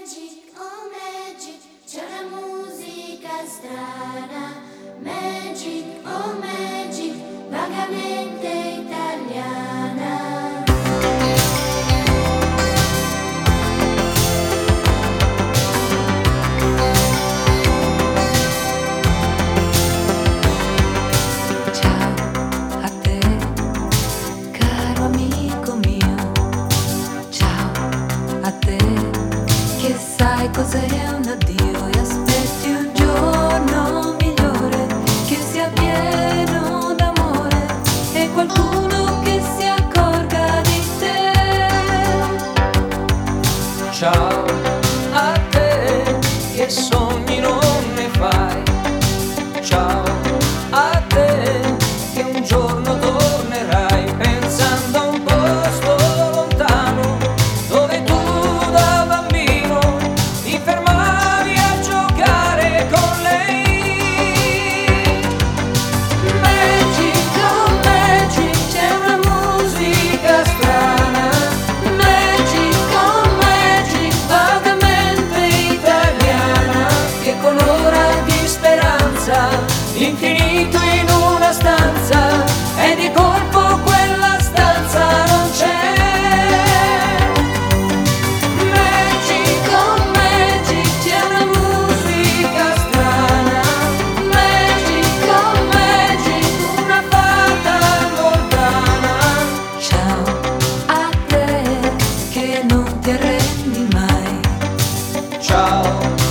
Magic, oh magic, c'è una musica strana. Magic, oh magic, vagamente italiana. Ciao a te, caro amico mio. Ciao a te, che sai cos'è un addio e aspetti un giorno migliore, che sia pieno d'amore e qualcuno che si accorga di te. Ciao a te, che sogni non ne fai. Ciao a te, che un giorno tornerai pensando a un posto lontano dove tu da bambino ti fermavi a giocare con lei. Magic, oh magic, c'è una musica strana. Magic, oh magic, vagamente italiana, che colora di speranza l'infinito in una stanza, e di colpo quella stanza non c'è. Magic, oh magic, c'è una musica strana. Magic, oh magic, una fata lontana. Ciao a te, che non ti arrendi mai. Ciao